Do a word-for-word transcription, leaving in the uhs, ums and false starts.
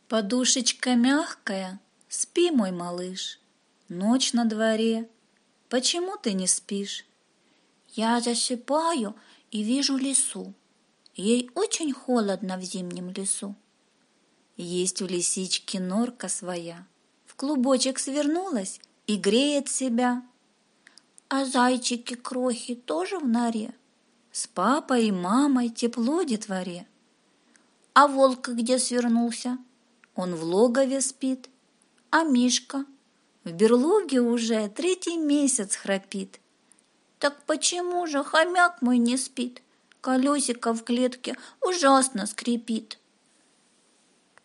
Подушечка мягкая, спи, мой малыш. Ночь на дворе, почему ты не спишь? Я засыпаю и вижу лису. Ей очень холодно в зимнем лесу. Есть у лисички норка своя, в клубочек свернулась и греет себя. А зайчики-крохи тоже в норе? С папой и мамой тепло детворе. А волк где свернулся? Он в логове спит. А Мишка? В берлоге уже третий месяц храпит. Так почему же хомяк мой не спит? Колесико в клетке ужасно скрипит.